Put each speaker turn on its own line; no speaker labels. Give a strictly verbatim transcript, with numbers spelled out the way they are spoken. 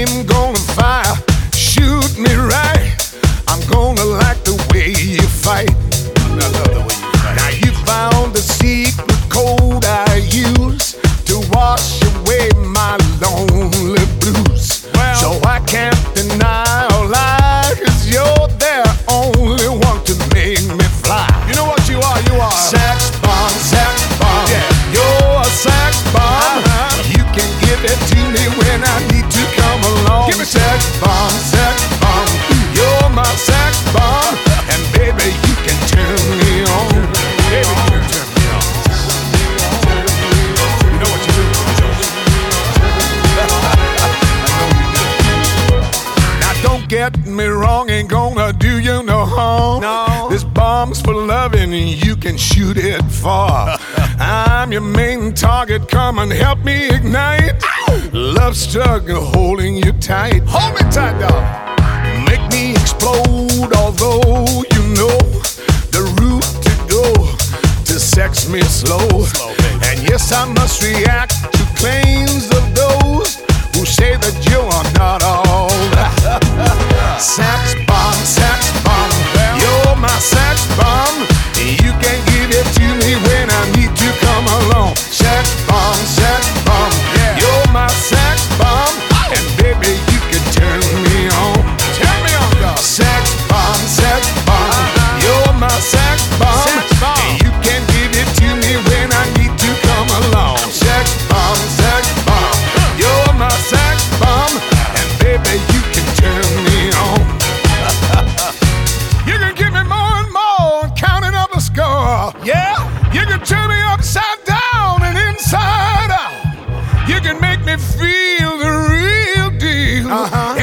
flame gonna fire, shoot me right. I'm gonna like the way you fight.
I love the way you fight.
Now you found the secret code I use to wash away my lonely blues.
Well,
so I can't deny or lie, 'cause you're the only one to make me fly.
you know what you are? You are.
Sax bomb, sax bomb.
Yeah.
You're a sax bomb.
Uh-huh.
You can give it to me when I need to come along.
Give me
sax bomb, sax bomb. You're my sax bomb, and baby you can turn me on.
Baby, you can turn me on. You know what you do?
Now don't get me wrong, ain't gonna do you no harm.
No.
This bomb's for loving, and you can shoot it far. I'm your main target, come and help me ignite. Love struggle holding you tight.
Hold me tight, dog.
Make me explode, although you know the route to go to sex me slow.
Slow, baby.
And yes, I must react to claims of those who say that you are not all that. Sax bomb, sax bomb, you're my sax bomb. You can give it to me when I need to come along. Sax bomb, sax bomb,
Yeah.
you're my sax bomb, and baby you can turn me on.
Turn me on, dog.
Sax bomb, sax bomb,
Uh-huh.
you're my sax bomb.
Sax bomb.
And you can give it to me when I need to come along. Sax bomb, sax bomb, you're my sax bomb, and baby you can turn me on. You can give me more and more, counting up the score.
Yeah?
You can turn me upside down and inside out. You can make me feel the real deal.
Uh-huh.